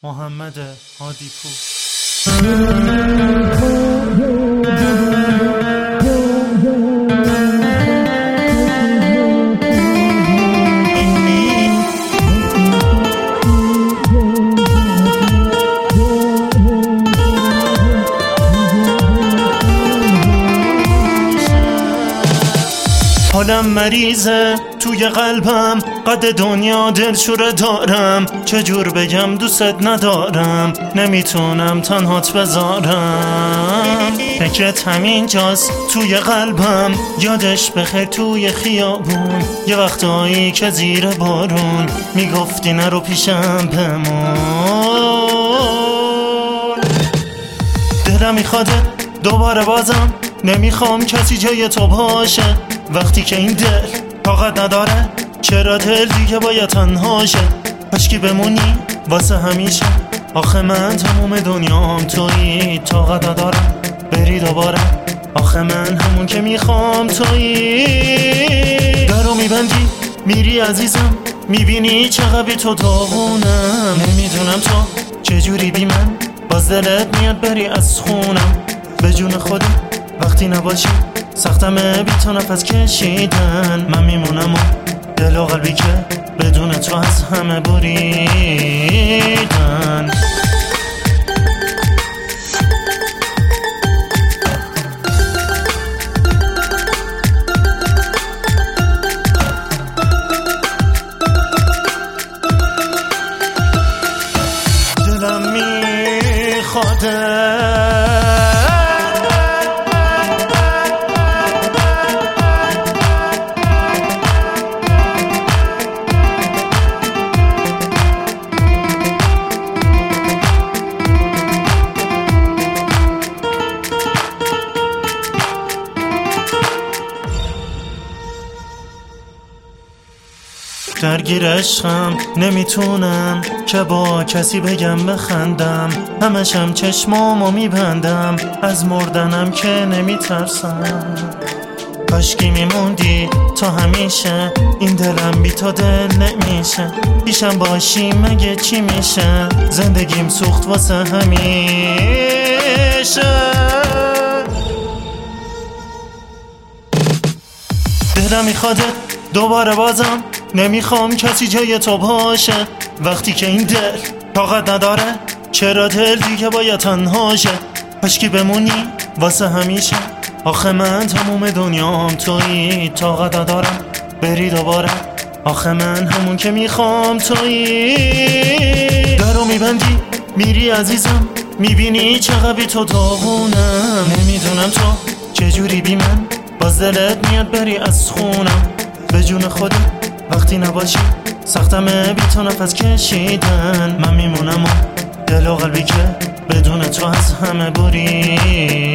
محمد هادی پور. حالم مریضه توی قلبم، قد دنیا دلشوره دارم، چجور بگم دوست ندارم، نمیتونم تنهات بذارم. فکرت همین جاست توی قلبم، یادش بخیر توی خیابون، یه وقتایی که زیر بارون میگفتی نرو پیشم بمون. دلم میخواد دوباره بازم، نمیخوام کسی جای تو باشه، وقتی که این دل طاقت نداره، چرا دل دیگه باید تنها شه؟ کاشکی بمونی واسه همیشه، آخه من تموم دنیام تویی، طاقت ندارم بری دوباره، آخه من همون که میخوام تویی. درو میبندی میری عزیزم، میبینی چقدر بی تو داغونم، نمیدونم تو چجوری بی من باز دلت میاد بری از خونم. به جون خودت وقتی نباشی سختمه بی تو نفس کشیدن، من میمونم و دل و قلبی که بدون تو از همه بریدن. دلم میخواده درگیر عشقم، نمیتونم که با کسی بگم بخندم، همشم چشمامو میبندم، از مردنم که نمیترسم. کاشکی میموندی تا همیشه، این دلم بی تو دل نمیشه، پیشم باشی مگه چی میشه، زندگیم سوخت واسه همیشه. دلم میخواد دوباره بازم، نمیخوام کسی جای تو باشه، وقتی که این دل طاقت نداره، چرا دل دیگه باید تنها شه؟ کاشکی بمونی واسه همیشه، آخه من تموم دنیام تویی، طاقت ندارم بری دوباره، آخه من همون که میخوام تویی. درو میبندی میری عزیزم، میبینی چقدر بی تو داغونم، نمیدونم تو چجوری بی من باز دلت میاد بری از خونم. به جون خودت وقتی نباشی سختمه بی تو نفس کشیدن، من میمونم و دل و قلبی که بدون تو از همه بریدن.